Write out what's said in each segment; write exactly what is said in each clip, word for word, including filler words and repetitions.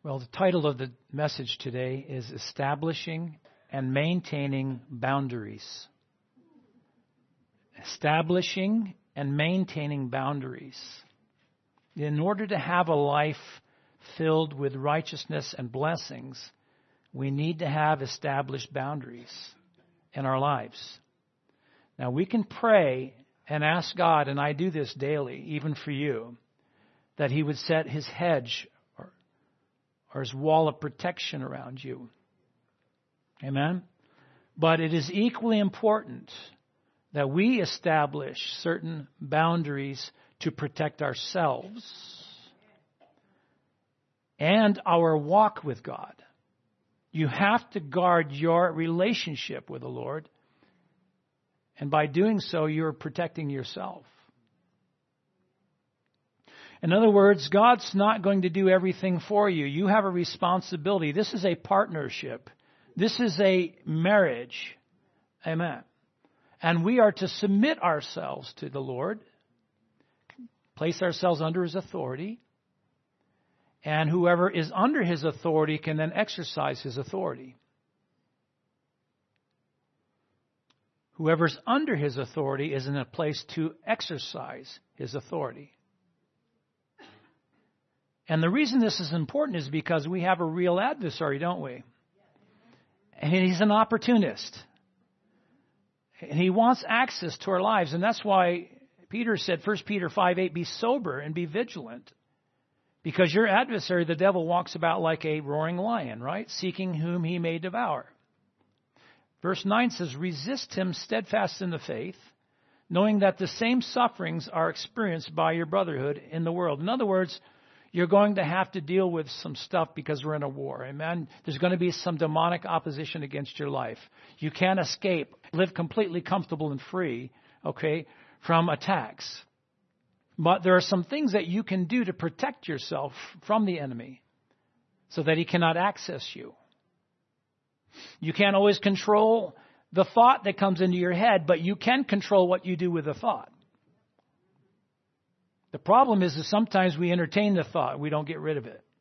Well, the title of the message today is Establishing and Maintaining Boundaries. Establishing and maintaining boundaries. In order to have a life filled with righteousness and blessings, we need to have established boundaries in our lives. Now, we can pray and ask God, and I do this daily, even for you, that He would set His hedge or, or His wall of protection around you. Amen? But it is equally important that we establish certain boundaries to protect ourselves and our walk with God. You have to guard your relationship with the Lord, and by doing so, you're protecting yourself. In other words, God's not going to do everything for you. You have a responsibility. This is a partnership. This is a marriage. Amen. And we are to submit ourselves to the Lord, place ourselves under His authority, and whoever is under His authority can then exercise His authority. Whoever's under His authority is in a place to exercise His authority. And the reason this is important is because we have a real adversary, don't we? And he's an opportunist. And he wants access to our lives. And that's why Peter said, First Peter five eight, be sober and be vigilant. Because your adversary, the devil, walks about like a roaring lion, right? Seeking whom he may devour. Verse nine says, resist him steadfast in the faith, knowing that the same sufferings are experienced by your brotherhood in the world. In other words, you're going to have to deal with some stuff because we're in a war. Amen. There's going to be some demonic opposition against your life. You can't escape, live completely comfortable and free, okay, from attacks. But there are some things that you can do to protect yourself from the enemy so that he cannot access you. You can't always control the thought that comes into your head, but you can control what you do with the thought. The problem is that sometimes we entertain the thought. We don't get rid of it.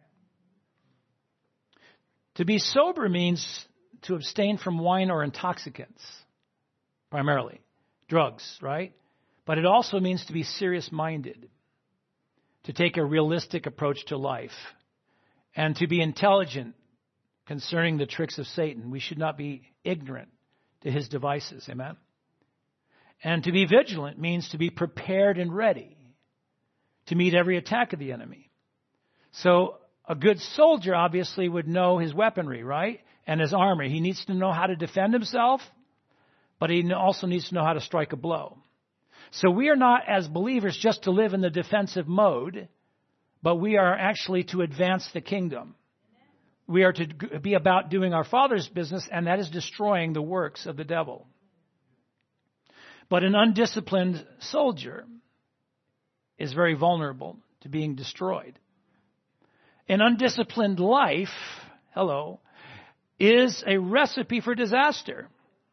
To be sober means to abstain from wine or intoxicants, primarily. Drugs, right? But it also means to be serious-minded, to take a realistic approach to life, and to be intelligent concerning the tricks of Satan. We should not be ignorant to his devices. Amen? And to be vigilant means to be prepared and ready to meet every attack of the enemy. So a good soldier obviously would know his weaponry, right? And his armor. He needs to know how to defend himself, but he also needs to know how to strike a blow. So we are not, as believers, just to live in the defensive mode, but we are actually to advance the kingdom. We are to be about doing our Father's business, and that is destroying the works of the devil. But an undisciplined soldier is very vulnerable to being destroyed. An undisciplined life, hello, is a recipe for disaster.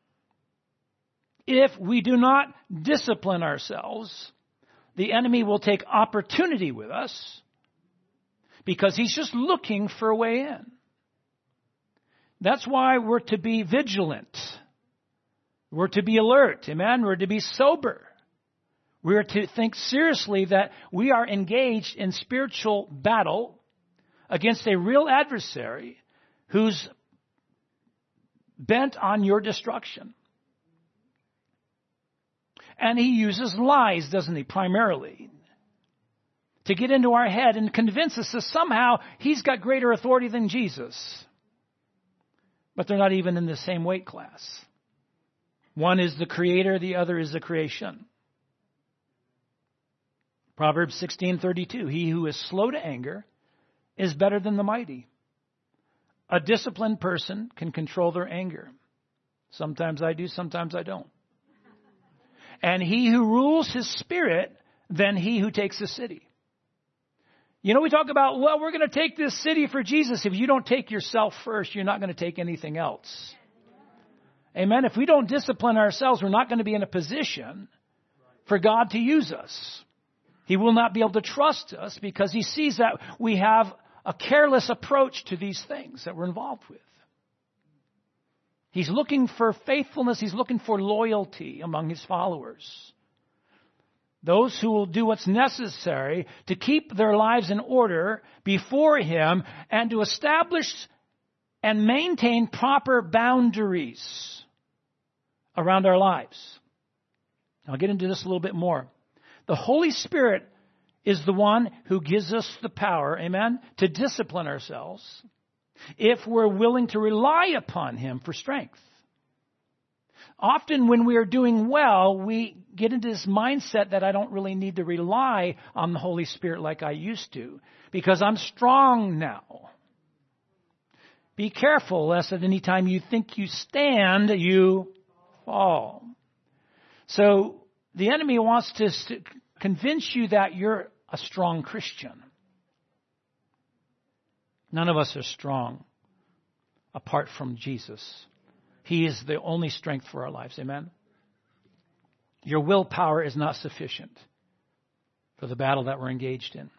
If we do not discipline ourselves, the enemy will take opportunity with us because he's just looking for a way in. That's why we're to be vigilant. We're to be alert. Amen? We're to be sober. We're to think seriously that we are engaged in spiritual battle against a real adversary who's bent on your destruction. And he uses lies, doesn't he, primarily, to get into our head and convince us that somehow he's got greater authority than Jesus. But they're not even in the same weight class. One is the creator, the other is the creation. Proverbs sixteen thirty-two, he who is slow to anger is better than the mighty. A disciplined person can control their anger. Sometimes I do, sometimes I don't. And he who rules his spirit than he who takes a city. You know, we talk about, well, we're going to take this city for Jesus. If you don't take yourself first, you're not going to take anything else. Amen. If we don't discipline ourselves, we're not going to be in a position for God to use us. He will not be able to trust us because he sees that we have a careless approach to these things that we're involved with. He's looking for faithfulness. He's looking for loyalty among his followers. Those who will do what's necessary to keep their lives in order before him and to establish and maintain proper boundaries around our lives. I'll get into this a little bit more. The Holy Spirit is the one who gives us the power, amen, to discipline ourselves if we're willing to rely upon him for strength. Often when we are doing well, we get into this mindset that I don't really need to rely on the Holy Spirit like I used to because I'm strong now. Be careful lest at any time you think you stand, you fall. So the enemy wants to convince you that you're a strong Christian. None of us are strong apart from Jesus. He is the only strength for our lives. Amen? Your willpower is not sufficient for the battle that we're engaged in.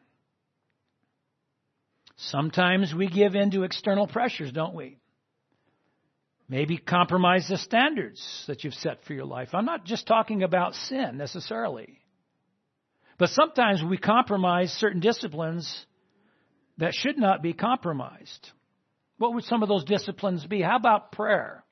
Sometimes we give in to external pressures, don't we? Maybe compromise the standards that you've set for your life. I'm not just talking about sin necessarily. But sometimes we compromise certain disciplines that should not be compromised. What would some of those disciplines be? How about prayer?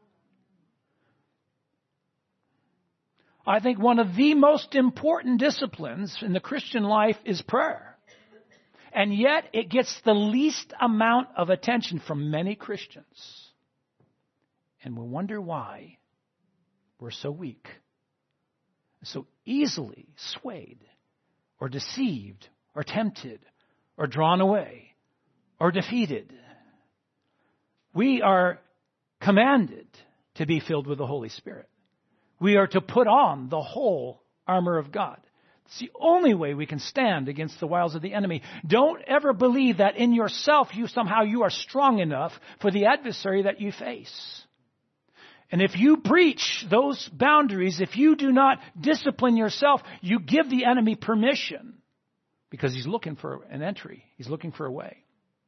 I think one of the most important disciplines in the Christian life is prayer. And yet it gets the least amount of attention from many Christians. And we wonder why we're so weak, so easily swayed or deceived or tempted or drawn away or defeated. We are commanded to be filled with the Holy Spirit. We are to put on the whole armor of God. It's the only way we can stand against the wiles of the enemy. Don't ever believe that in yourself you somehow you are strong enough for the adversary that you face. And if you breach those boundaries, if you do not discipline yourself, you give the enemy permission because he's looking for an entry. He's looking for a way.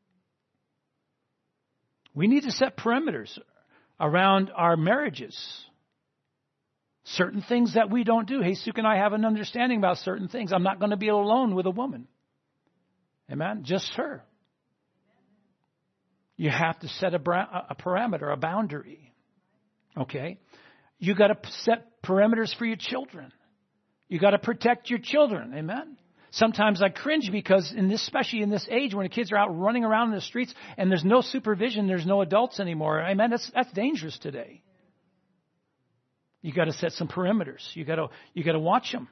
We need to set perimeters around our marriages. Certain things that we don't do. Hey, Suk and I have an understanding about certain things. I'm not going to be alone with a woman. Amen? Just her. You have to set a, bra- a parameter, a boundary. Okay? You got to set perimeters for your children. You got to protect your children. Amen? Sometimes I cringe because in this, especially in this age when the kids are out running around in the streets and there's no supervision, there's no adults anymore. Amen? That's, that's dangerous today. You got to set some perimeters. You got to you got to watch them.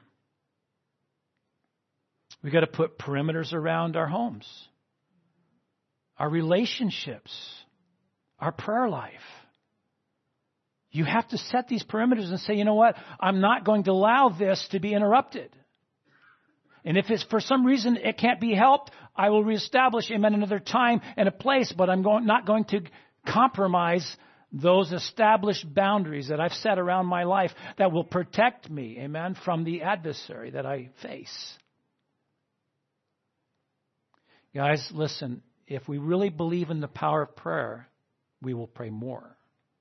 We got to put perimeters around our homes, our relationships, our prayer life. You have to set these perimeters and say, you know what? I'm not going to allow this to be interrupted. And if it's for some reason it can't be helped, I will reestablish him at another time and a place. But I'm going, not going to compromise those established boundaries that I've set around my life that will protect me, amen, from the adversary that I face. Guys, listen, if we really believe in the power of prayer, we will pray more.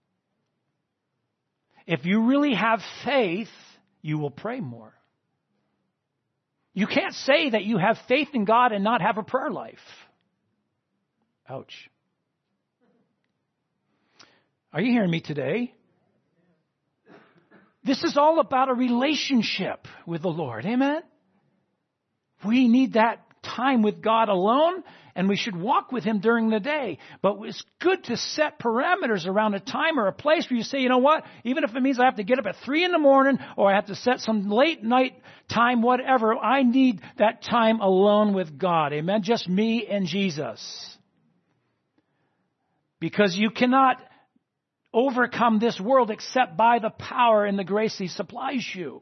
If you really have faith, you will pray more. You can't say that you have faith in God and not have a prayer life. Ouch. Are you hearing me today? This is all about a relationship with the Lord. Amen? We need that time with God alone, and we should walk with him during the day. But it's good to set parameters around a time or a place where you say, you know what? Even if it means I have to get up at three in the morning or I have to set some late night time, whatever, I need that time alone with God. Amen? Just me and Jesus. Because you cannot overcome this world except by the power and the grace he supplies you.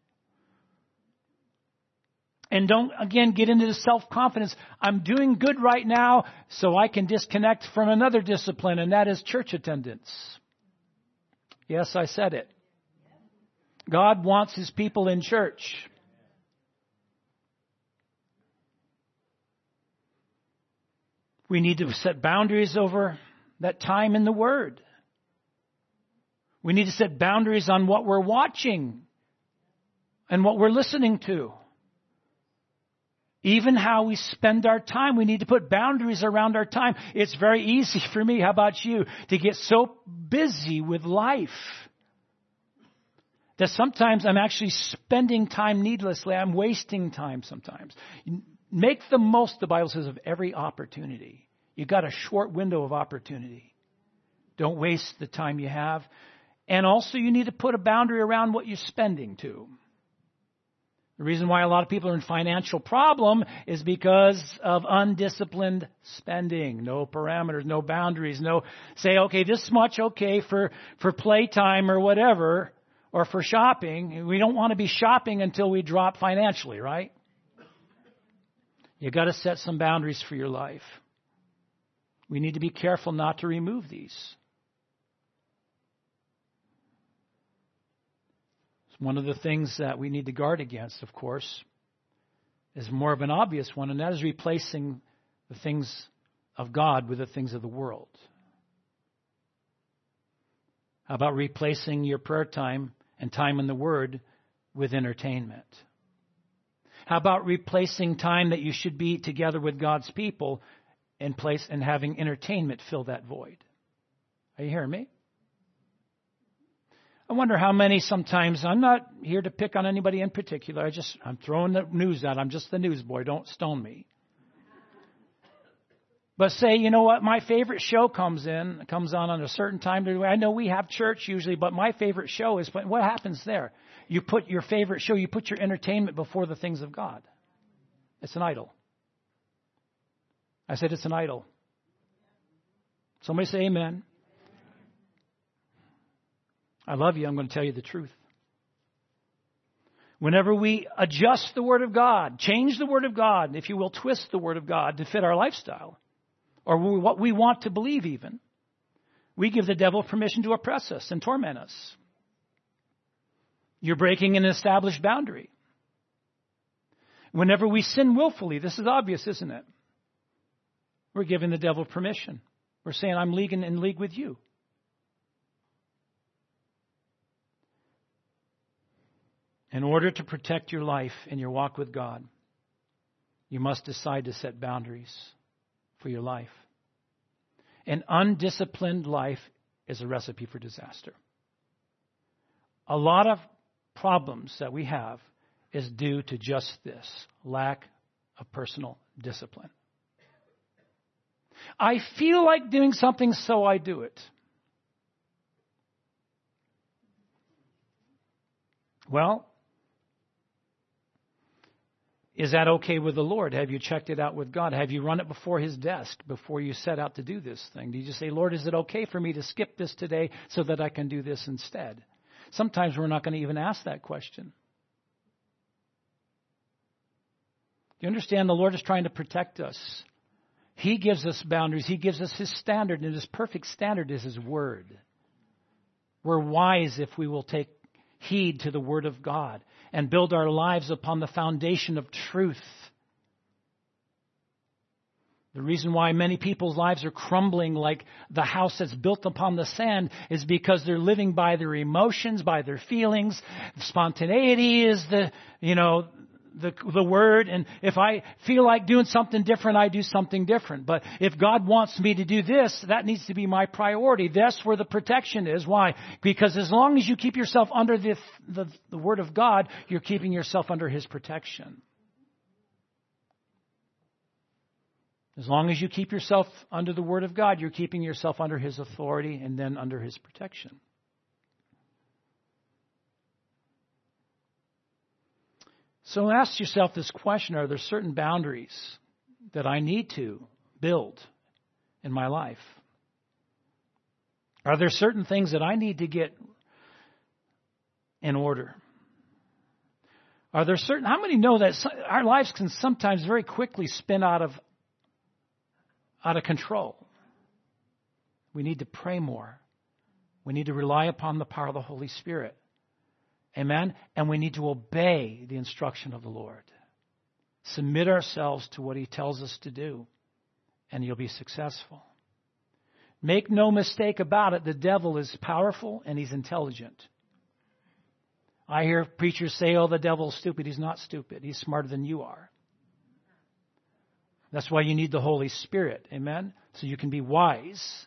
And don't, again, get into the self-confidence. I'm doing good right now, so I can disconnect from another discipline, and that is church attendance. Yes, I said it. God wants his people in church. We need to set boundaries over that time in the Word. We need to set boundaries on what we're watching and what we're listening to. Even how we spend our time, we need to put boundaries around our time. It's very easy for me, how about you, to get so busy with life that sometimes I'm actually spending time needlessly. I'm wasting time sometimes. Make the most, the Bible says, of every opportunity. You've got a short window of opportunity. Don't waste the time you have. And also you need to put a boundary around what you're spending too. The reason why a lot of people are in financial problem is because of undisciplined spending. No parameters, no boundaries, no say, okay, this much okay for, for playtime or whatever, or for shopping. We don't want to be shopping until we drop financially, right? You got to set some boundaries for your life. We need to be careful not to remove these. One of the things that we need to guard against, of course, is more of an obvious one, and that is replacing the things of God with the things of the world. How about replacing your prayer time and time in the Word with entertainment? How about replacing time that you should be together with God's people in place and having entertainment fill that void? Are you hearing me? I wonder how many sometimes, I'm not here to pick on anybody in particular. I just, I'm throwing the news out. I'm just the news boy. Don't stone me. But say, you know what, my favorite show comes in, comes on at a certain time. I know we have church usually, but my favorite show is, what happens there? You put your favorite show, you put your entertainment before the things of God. It's an idol. I said it's an idol. Somebody say amen. I love you. I'm going to tell you the truth. Whenever we adjust the Word of God, change the Word of God, if you will, twist the Word of God to fit our lifestyle, or what we want to believe even, we give the devil permission to oppress us and torment us. You're breaking an established boundary. Whenever we sin willfully, this is obvious, isn't it? We're giving the devil permission. We're saying, I'm league in league with you. In order to protect your life and your walk with God, you must decide to set boundaries for your life. An undisciplined life is a recipe for disaster. A lot of problems that we have is due to just this, lack of personal discipline. I feel like doing something, so I do it. Well, is that okay with the Lord? Have you checked it out with God? Have you run it before His desk before you set out to do this thing? Do you just say, Lord, is it okay for me to skip this today so that I can do this instead? Sometimes we're not going to even ask that question. Do you understand? The Lord is trying to protect us. He gives us boundaries. He gives us His standard, and His perfect standard is His Word. We're wise if we will take heed to the Word of God and build our lives upon the foundation of truth. The reason why many people's lives are crumbling like the house that's built upon the sand is because they're living by their emotions, by their feelings. Spontaneity is the, you know, the the word. And if I feel like doing something different, I do something different. But if God wants me to do this, that needs to be my priority. That's where the protection is. Why? Because as long as you keep yourself under the, the, the Word of God, you're keeping yourself under His protection. As long as you keep yourself under the Word of God, you're keeping yourself under His authority and then under His protection. So ask yourself this question: are there certain boundaries that I need to build in my life? Are there certain things that I need to get in order? Are there certain, how many know that our lives can sometimes very quickly spin out of, out of control? We need to pray more. We need to rely upon the power of the Holy Spirit. Amen? And we need to obey the instruction of the Lord. Submit ourselves to what He tells us to do. and you'll be successful. Make no mistake about it, the devil is powerful and he's intelligent. I hear preachers say, oh, the devil's stupid. He's not stupid. He's smarter than you are. That's why you need the Holy Spirit, amen? So you can be wise.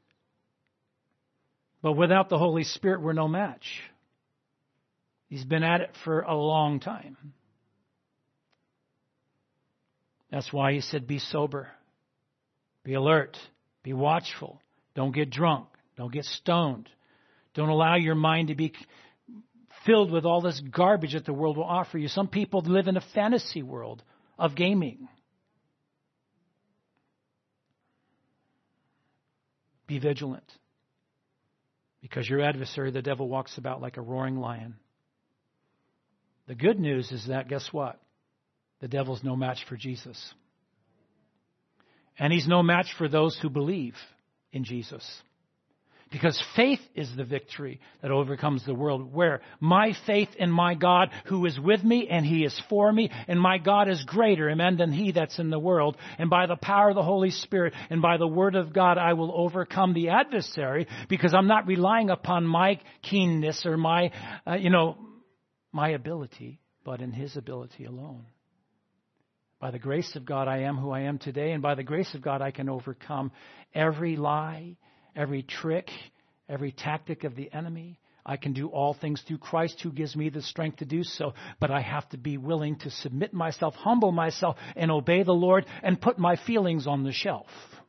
But without the Holy Spirit, we're no match. He's been at it for a long time. That's why he said, be sober, be alert, be watchful. Don't get drunk. Don't get stoned. Don't allow your mind to be filled with all this garbage that the world will offer you. Some people live in a fantasy world of gaming. Be vigilant, because your adversary, the devil, walks about like a roaring lion. The good news is that, guess what? The devil's no match for Jesus. And he's no match for those who believe in Jesus. Because faith is the victory that overcomes the world. Where? My faith in my God who is with me and he is for me. And my God is greater, amen, than he that's in the world. And by the power of the Holy Spirit and by the word of God, I will overcome the adversary, because I'm not relying upon my keenness or my, uh, you know, my ability, but in his ability alone. By the grace of God, I am who I am today. And by the grace of God, I can overcome every lie, every trick, every tactic of the enemy. I can do all things through Christ who gives me the strength to do so. But I have to be willing to submit myself, humble myself, and obey the Lord and put my feelings on the shelf.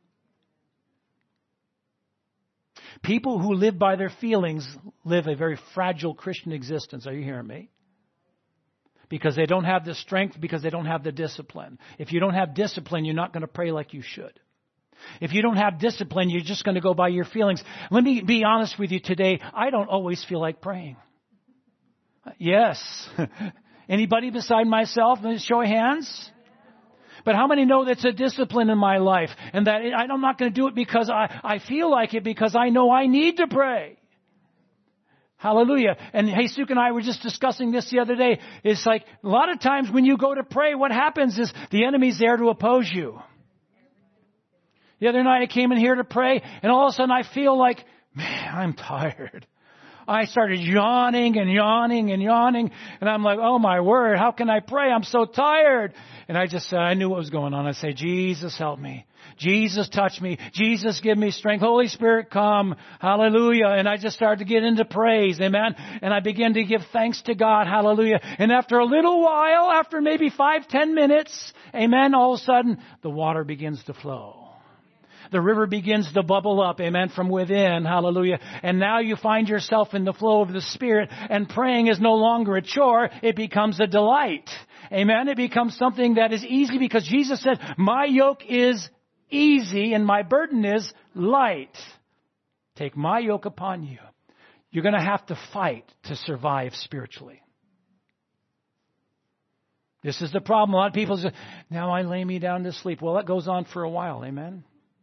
People who live by their feelings live a very fragile Christian existence. Are you hearing me? Because they don't have the strength, because they don't have the discipline. If you don't have discipline, you're not going to pray like you should. If you don't have discipline, you're just going to go by your feelings. Let me be honest with you today. I don't always feel like praying. Yes. Anybody beside myself? Show of hands. But how many know that's a discipline in my life? And that I'm not going to do it because I, I feel like it, because I know I need to pray. Hallelujah. And Jesus and I were just discussing this the other day. It's like a lot of times when you go to pray, what happens is the enemy's there to oppose you. The other night I came in here to pray, and all of a sudden I feel like, man, I'm tired. I started yawning and yawning and yawning, and I'm like, oh my word, how can I pray? I'm so tired. And I just said, I knew what was going on. I say, Jesus, help me. Jesus, touch me. Jesus, give me strength. Holy Spirit, come. Hallelujah. And I just started to get into praise. Amen. And I began to give thanks to God. Hallelujah. And after a little while, after maybe five, ten minutes, amen, all of a sudden, the water begins to flow. The river begins to bubble up, amen, from within, hallelujah. And now you find yourself in the flow of the Spirit, and praying is no longer a chore, it becomes a delight. Amen. It becomes something that is easy, because Jesus said, my yoke is easy and my burden is light. Take my yoke upon you. You're going to have to fight to survive spiritually. This is the problem. A lot of people say, now I lay me down to sleep. Well, that goes on for a while, amen.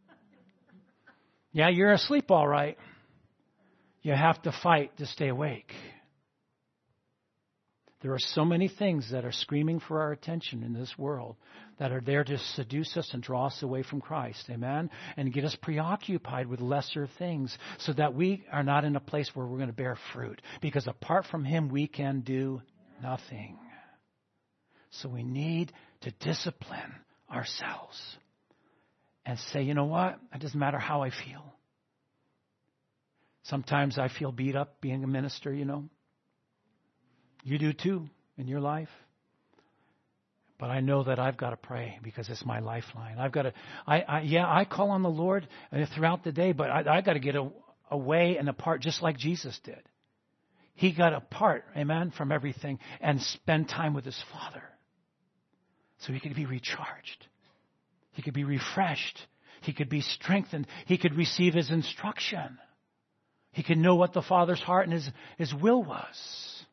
Yeah, you're asleep all right. You have to fight to stay awake. There are so many things that are screaming for our attention in this world that are there to seduce us and draw us away from Christ. Amen? And get us preoccupied with lesser things so that we are not in a place where we're going to bear fruit. Because apart from Him, we can do nothing. So we need to discipline ourselves. And say, you know what? It doesn't matter how I feel. Sometimes I feel beat up being a minister, you know. You do too in your life. But I know that I've got to pray because it's my lifeline. I've got to, I, I yeah, I call on the Lord throughout the day, but I, I've got to get a, away and apart just like Jesus did. He got apart, amen, from everything and spend time with His Father so He could be recharged. He could be refreshed. He could be strengthened. He could receive His instruction. He could know what the Father's heart and His, His will was.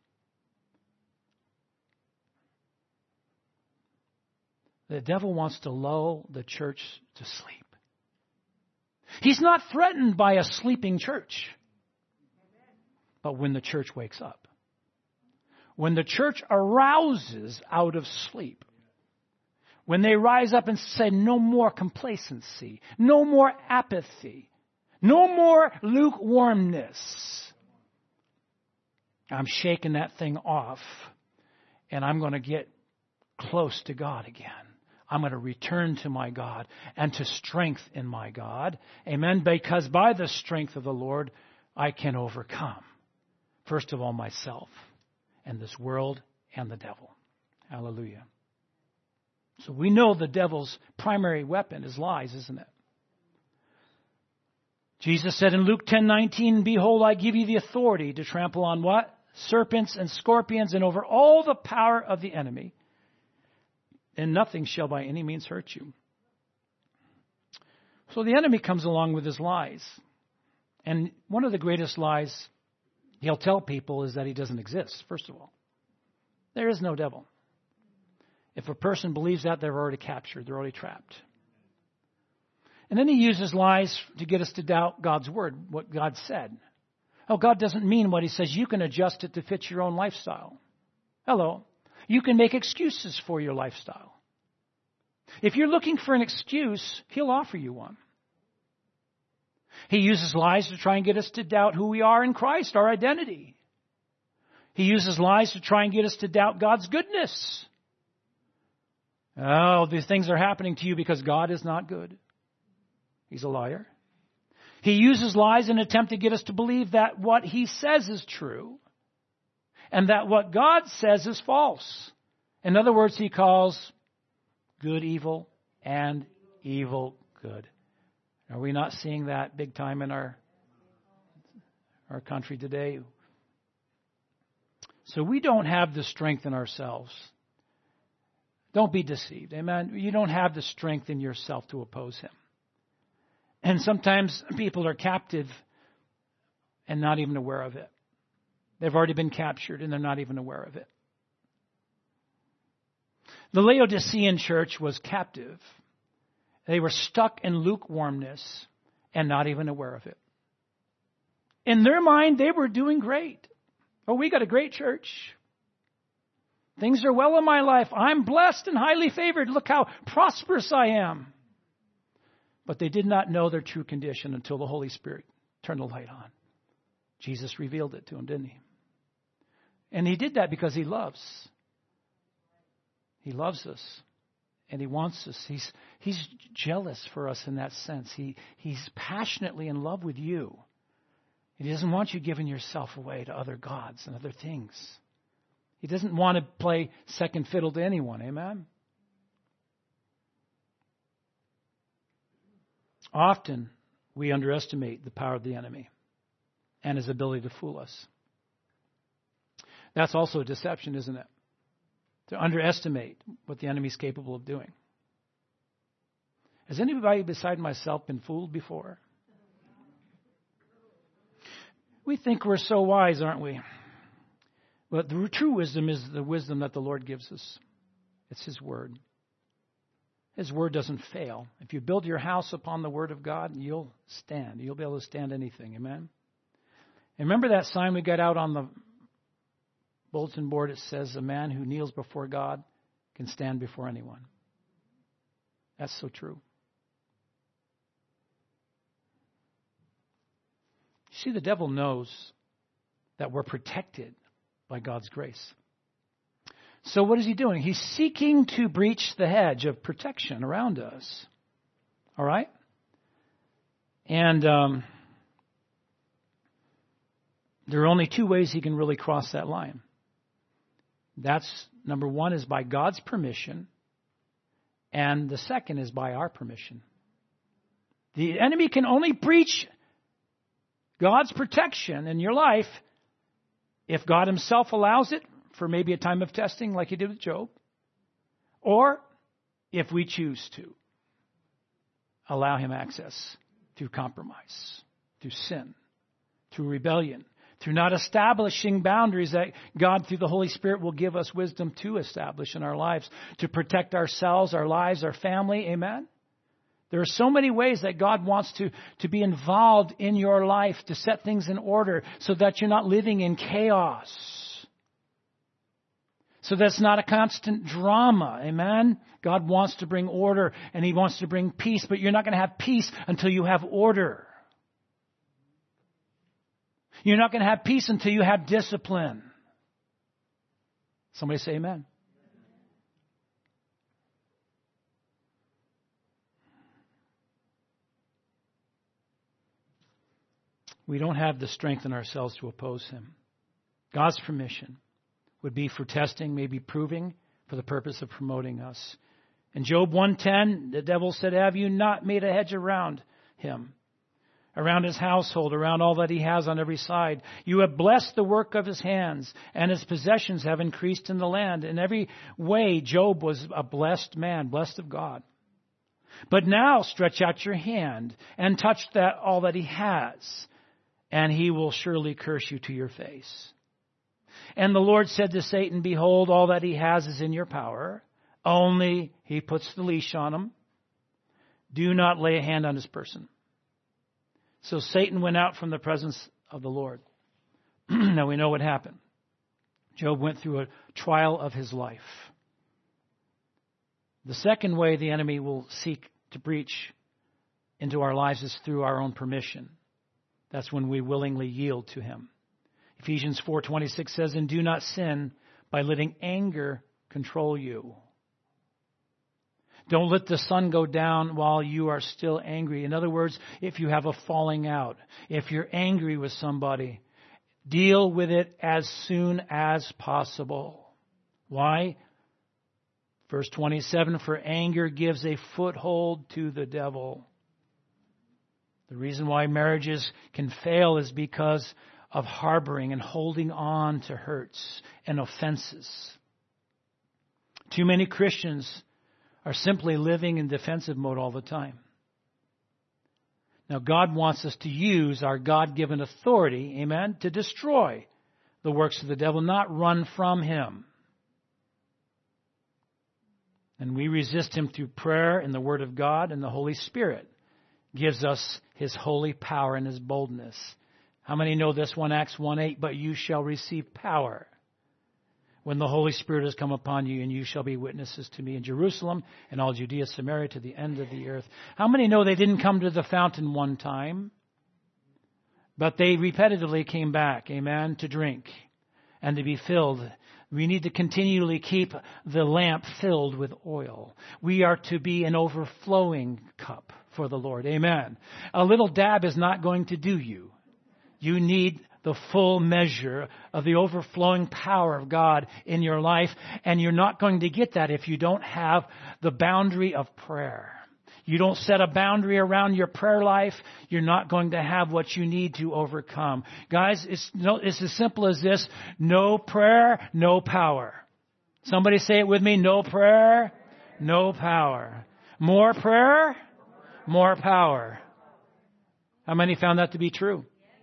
The devil wants to lull the church to sleep. He's not threatened by a sleeping church. But when the church wakes up. When the church arouses out of sleep. when they rise up and say, no more complacency, no more apathy, no more lukewarmness, I'm shaking that thing off, and I'm going to get close to God again. I'm going to return to my God and to strength in my God. Amen. Because by the strength of the Lord, I can overcome, first of all, myself and this world and the devil. Hallelujah. So we know the devil's primary weapon is lies, isn't it? Jesus said in Luke ten nineteen, behold, I give you the authority to trample on what? Serpents and scorpions and over all the power of the enemy. And nothing shall by any means hurt you. So the enemy comes along with his lies. And one of the greatest lies he'll tell people is that he doesn't exist, first of all. There is no devil. If a person believes that, they're already captured. They're already trapped. And then he uses lies to get us to doubt God's word, what God said. Oh, God doesn't mean what he says. You can adjust it to fit your own lifestyle. Hello. You can make excuses for your lifestyle. If you're looking for an excuse, he'll offer you one. He uses lies to try and get us to doubt who we are in Christ, our identity. He uses lies to try and get us to doubt God's goodness. Oh, these things are happening to you because God is not good. He's a liar. He uses lies in an attempt to get us to believe that what he says is true and that what God says is false. In other words, he calls good evil and evil good. Are we not seeing that big time in our, our country today? So we don't have the strength in ourselves. Don't be deceived. Amen. You don't have the strength in yourself to oppose him. And sometimes people are captive and not even aware of it. They've already been captured and they're not even aware of it. The Laodicean church was captive. They were stuck in lukewarmness and not even aware of it. In their mind, they were doing great. Oh, we got a great church. Things are well in my life. I'm blessed and highly favored. Look how prosperous I am. But they did not know their true condition until the Holy Spirit turned the light on. Jesus revealed it to them, didn't he? And he did that because he loves. He loves us. And he wants us. He's, he's jealous for us in that sense. He, he's passionately in love with you. He doesn't want you giving yourself away to other gods and other things. He doesn't want to play second fiddle to anyone. Amen? Often we underestimate the power of the enemy and his ability to fool us. That's also a deception, isn't it? To underestimate what the enemy is capable of doing. Has anybody beside myself been fooled before? We think we're so wise, aren't we? But the true wisdom is the wisdom that the Lord gives us. It's his word. His word doesn't fail. If you build your house upon the word of God, you'll stand. You'll be able to stand anything. Amen? And remember that sign we got out on the bulletin board? It says, a man who kneels before God can stand before anyone. That's so true. See, the devil knows that we're protected by God's grace. So what is he doing? He's seeking to breach the hedge of protection around us. All right? And um, there are only two ways he can really cross that line. That's, number one, is by God's permission. And the second is by our permission. The enemy can only breach God's protection in your life if God himself allows it for maybe a time of testing like he did with Job, or if we choose to allow him access through compromise, through sin, through rebellion, through not establishing boundaries that God through the Holy Spirit will give us wisdom to establish in our lives, to protect ourselves, our lives, our family. Amen? There are so many ways that God wants to, to be involved in your life, to set things in order so that you're not living in chaos. So that's not a constant drama. Amen? God wants to bring order and He wants to bring peace, but you're not going to have peace until you have order. You're not going to have peace until you have discipline. Somebody say amen. We don't have the strength in ourselves to oppose Him. God's permission would be for testing, maybe proving, for the purpose of promoting us. In Job one ten, the devil said, have you not made a hedge around him, around his household, around all that he has on every side? You have blessed the work of his hands, and his possessions have increased in the land. In every way, Job was a blessed man, blessed of God. But now stretch out your hand and touch that all that he has, and he will surely curse you to your face. And the Lord said to Satan, behold, all that he has is in your power. Only he puts the leash on him. Do not lay a hand on his person. So Satan went out from the presence of the Lord. Now we know what happened. Job went through a trial of his life. The second way the enemy will seek to breach into our lives is through our own permission. That's when we willingly yield to him. Ephesians four twenty-six says, and do not sin by letting anger control you. Don't let the sun go down while you are still angry. In other words, if you have a falling out, if you're angry with somebody, deal with it as soon as possible. Why? Verse twenty-seven, for anger gives a foothold to the devil. The reason why marriages can fail is because of harboring and holding on to hurts and offenses. Too many Christians are simply living in defensive mode all the time. Now, God wants us to use our God-given authority, amen, to destroy the works of the devil, not run from him. And we resist him through prayer and the Word of God, and the Holy Spirit gives us His holy power and His boldness. How many know this one? Acts one eight, but you shall receive power when the Holy Spirit has come upon you, and you shall be witnesses to me in Jerusalem and all Judea, Samaria, to the end of the earth. How many know they didn't come to the fountain one time, but they repetitively came back, amen, to drink and to be filled? We need to continually keep the lamp filled with oil. We are to be an overflowing cup for the Lord, amen. A little dab is not going to do you. You need the full measure of the overflowing power of God in your life. And you're not going to get that if you don't have the boundary of prayer. You don't set a boundary around your prayer life, you're not going to have what you need to overcome. Guys, it's, no, it's as simple as this. No prayer, no power. Somebody say it with me. No prayer, no power. More prayer, more power. How many found that to be true?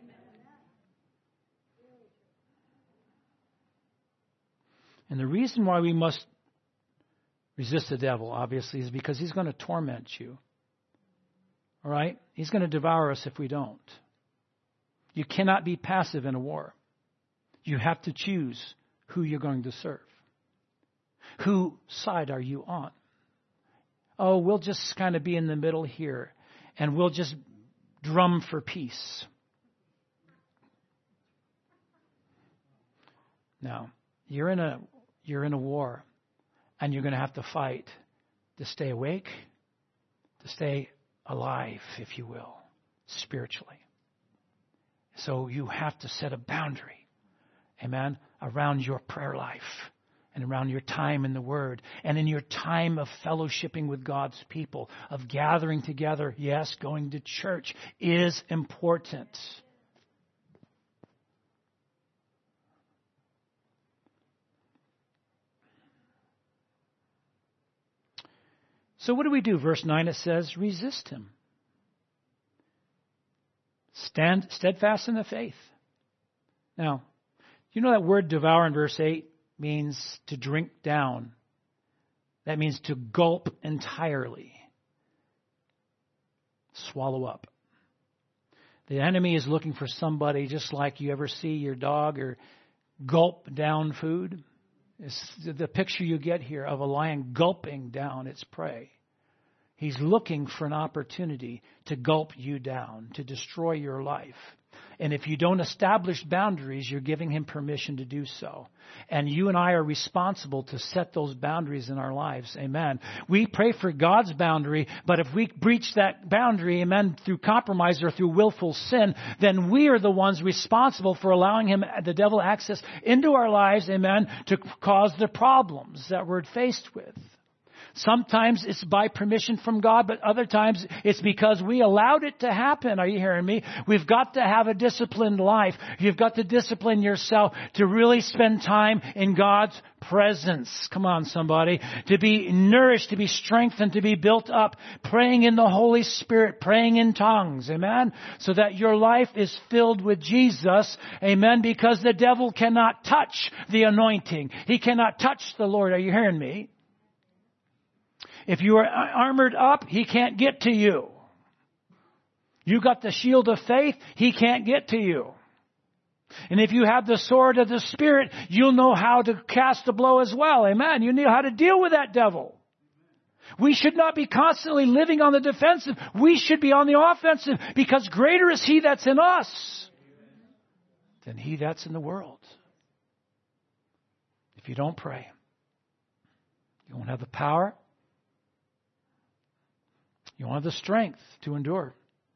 And the reason why we must resist the devil, obviously, is because he's going to torment you. All right? He's going to devour us if we don't. You cannot be passive in a war. You have to choose who you're going to serve. Whose side are you on? Oh, we'll just kind of be in the middle here, and we'll just drum for peace. Now, you're in a you're in a war, and you're going to have to fight to stay awake, to stay alive, if you will, spiritually. So you have to set a boundary, amen, around your prayer life and around your time in the Word and in your time of fellowshipping with God's people, of gathering together. Yes, going to church is important. So what do we do? Verse nine, it says, resist him. Stand steadfast in the faith. Now, you know that word devour in verse eight means to drink down. That means to gulp entirely. Swallow up. The enemy is looking for somebody just like you ever see your dog or gulp down food. It's the picture you get here of a lion gulping down its prey. He's looking for an opportunity to gulp you down, to destroy your life. And if you don't establish boundaries, you're giving him permission to do so. And you and I are responsible to set those boundaries in our lives. Amen. We pray for God's boundary, but if we breach that boundary, amen, through compromise or through willful sin, then we are the ones responsible for allowing him, the devil, access into our lives, amen, to cause the problems that we're faced with. Sometimes it's by permission from God, but other times it's because we allowed it to happen. Are you hearing me? We've got to have a disciplined life. You've got to discipline yourself to really spend time in God's presence. Come on, somebody. To be nourished, to be strengthened, to be built up, praying in the Holy Spirit, praying in tongues. Amen? So that your life is filled with Jesus. Amen? Because the devil cannot touch the anointing. He cannot touch the Lord. Are you hearing me? If you are armored up, he can't get to you. You got the shield of faith, he can't get to you. And if you have the sword of the Spirit, you'll know how to cast a blow as well. Amen. You know how to deal with that devil. We should not be constantly living on the defensive. We should be on the offensive, because greater is he that's in us than he that's in the world. If you don't pray, you won't have the power. You won't have the strength to endure.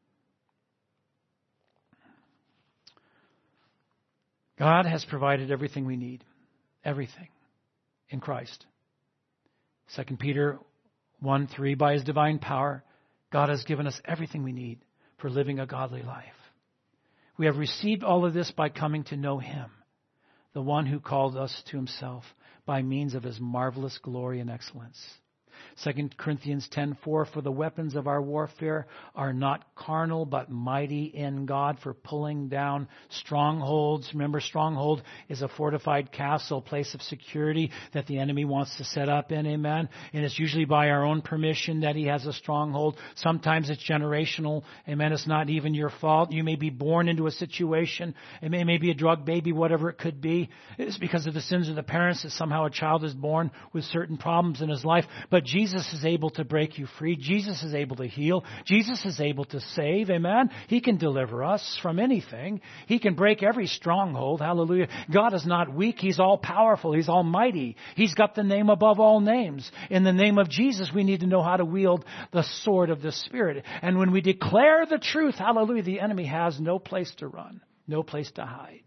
God has provided everything we need. Everything. In Christ. Second Peter one three, by his divine power, God has given us everything we need for living a godly life. We have received all of this by coming to know him, the one who called us to himself by means of his marvelous glory and excellence. Second Corinthians ten four, for the weapons of our warfare are not carnal, but mighty in God for pulling down strongholds. Remember, stronghold is a fortified castle, place of security that the enemy wants to set up in, amen? And it's usually by our own permission that he has a stronghold. Sometimes it's generational, amen? It's not even your fault. You may be born into a situation. It may, may be a drug baby, whatever it could be. It's because of the sins of the parents that somehow a child is born with certain problems in his life. But Jesus is able to break you free. Jesus is able to heal. Jesus is able to save. Amen. He can deliver us from anything. He can break every stronghold. Hallelujah. God is not weak. He's all powerful. He's almighty. He's got the name above all names. In the name of Jesus, we need to know how to wield the sword of the Spirit. And when we declare the truth, hallelujah, the enemy has no place to run, no place to hide.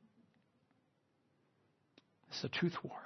It's a truth war.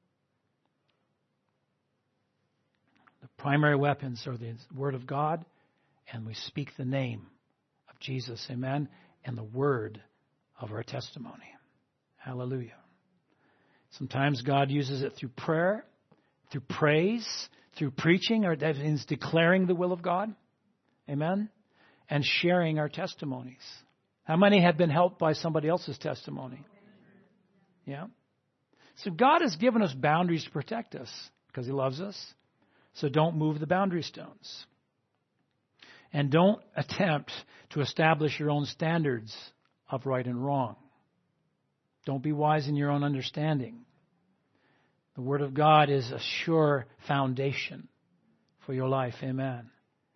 Primary weapons are the Word of God, and we speak the name of Jesus, amen, and the word of our testimony. Hallelujah. Sometimes God uses it through prayer, through praise, through preaching, or that means declaring the will of God, amen, and sharing our testimonies. How many have been helped by somebody else's testimony? Yeah. So God has given us boundaries to protect us because he loves us. So don't move the boundary stones. And don't attempt to establish your own standards of right and wrong. Don't be wise in your own understanding. The Word of God is a sure foundation for your life. Amen.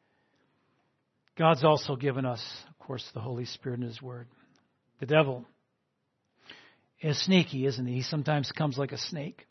God's also given us, of course, the Holy Spirit in his Word. The devil is sneaky, isn't he? He sometimes comes like a snake.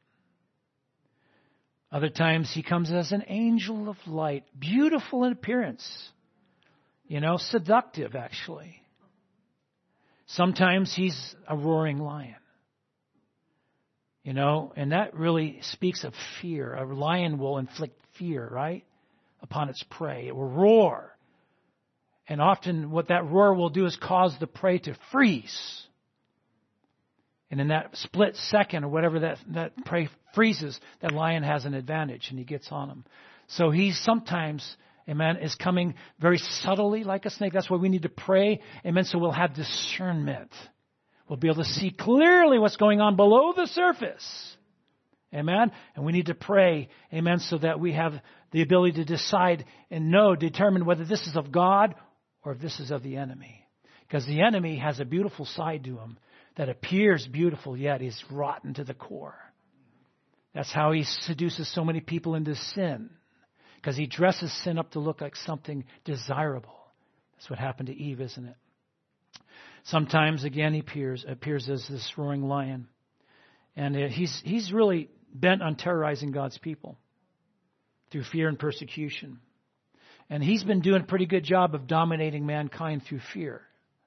Other times he comes as an angel of light, beautiful in appearance, you know, seductive actually. Sometimes he's a roaring lion, you know, and that really speaks of fear. A lion will inflict fear, right, upon its prey. It will roar. And often what that roar will do is cause the prey to freeze. And in that split second or whatever that, that prey freezes, that lion has an advantage and he gets on him. So he sometimes, amen, is coming very subtly like a snake. That's why we need to pray, amen, so we'll have discernment. We'll be able to see clearly what's going on below the surface. Amen. And we need to pray, amen, so that we have the ability to decide and know, determine whether this is of God or if this is of the enemy. Because the enemy has a beautiful side to him that appears beautiful, yet is rotten to the core. That's how he seduces so many people into sin, because he dresses sin up to look like something desirable. That's what happened to Eve, isn't it? Sometimes, again, he appears, appears as this roaring lion. And he's, he's really bent on terrorizing God's people through fear and persecution. And he's been doing a pretty good job of dominating mankind through fear.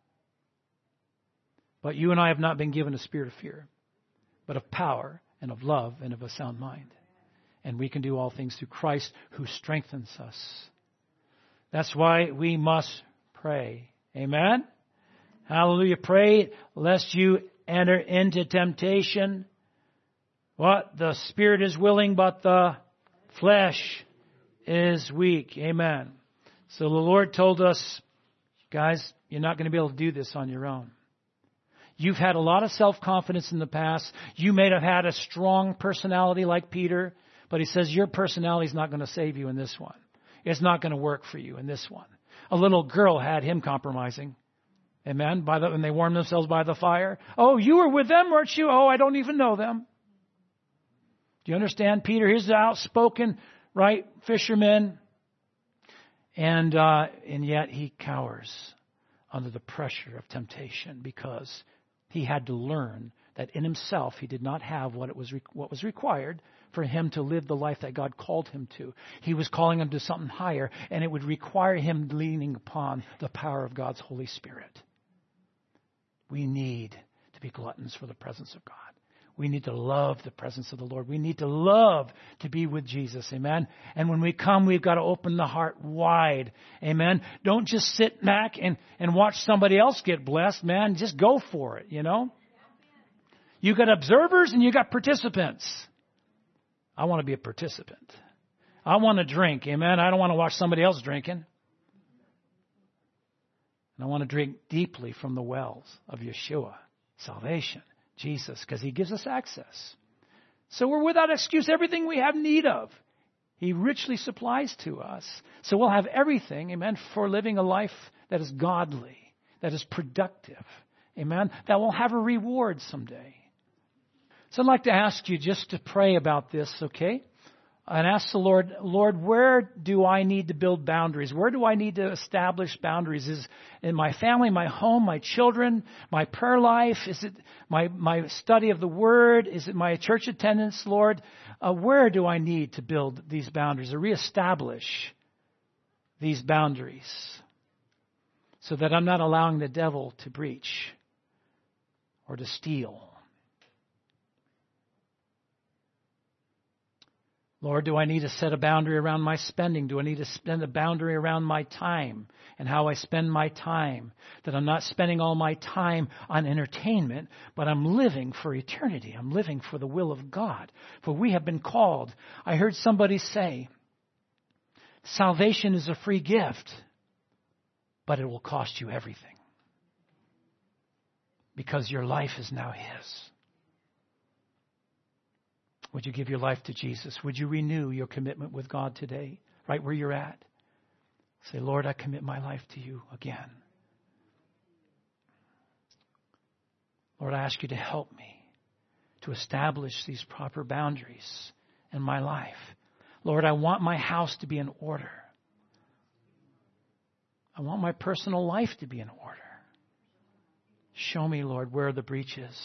But you and I have not been given a spirit of fear, but of power and of love and of a sound mind. And we can do all things through Christ who strengthens us. That's why we must pray. Amen? Hallelujah. Pray lest you enter into temptation. What? The spirit is willing, but the flesh is weak. Amen. So the Lord told us, guys, you're not going to be able to do this on your own. You've had a lot of self-confidence in the past. You may have had a strong personality like Peter, but he says your personality is not going to save you in this one. It's not going to work for you in this one. A little girl had him compromising. Amen. By the, when they warmed themselves by the fire. Oh, you were with them, weren't you? Oh, I don't even know them. Do you understand? Peter, he's the outspoken, right, fisherman. And, uh, and yet he cowers under the pressure of temptation because he had to learn that in himself he did not have what it was re- what was required for him to live the life that God called him to. He was calling him to something higher, and it would require him leaning upon the power of God's Holy Spirit. We need to be gluttons for the presence of God. We need to love the presence of the Lord. We need to love to be with Jesus. Amen. And when we come, we've got to open the heart wide. Amen. Don't just sit back and, and watch somebody else get blessed, man. Just go for it, you know. You got observers and you got participants. I want to be a participant. I want to drink. Amen. I don't want to watch somebody else drinking. And I want to drink deeply from the wells of Yeshua, salvation. Jesus, because he gives us access. So we're without excuse. Everything we have need of, he richly supplies to us. So we'll have everything, amen, for living a life that is godly, that is productive, amen, that will have a reward someday. So I'd like to ask you just to pray about this, okay? And ask the Lord, Lord, where do I need to build boundaries? Where do I need to establish boundaries? Is it in my family, my home, my children, my prayer life? Is it my, my study of the Word? Is it my church attendance, Lord? Uh, where do I need to build these boundaries or reestablish these boundaries so that I'm not allowing the devil to breach or to steal? Lord, do I need to set a boundary around my spending? Do I need to set a boundary around my time and how I spend my time? That I'm not spending all my time on entertainment, but I'm living for eternity. I'm living for the will of God. For we have been called. I heard somebody say, salvation is a free gift, but it will cost you everything. Because your life is now His. Would you give your life to Jesus? Would you renew your commitment with God today, right where you're at? Say, Lord, I commit my life to you again. Lord, I ask you to help me to establish these proper boundaries in my life. Lord, I want my house to be in order. I want my personal life to be in order. Show me, Lord, where the breach is,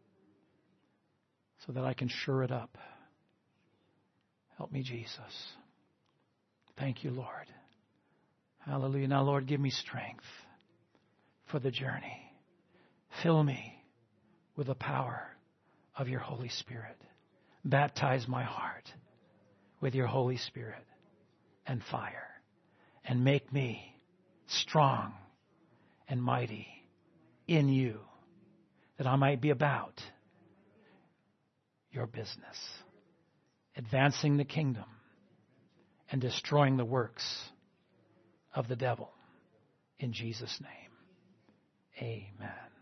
so that I can shore it up. Help me, Jesus. Thank you, Lord. Hallelujah. Now, Lord, give me strength for the journey. Fill me with the power of your Holy Spirit. Baptize my heart with your Holy Spirit and fire. And make me strong and mighty in you, that I might be about your business, advancing the kingdom and destroying the works of the devil. In Jesus' name, amen.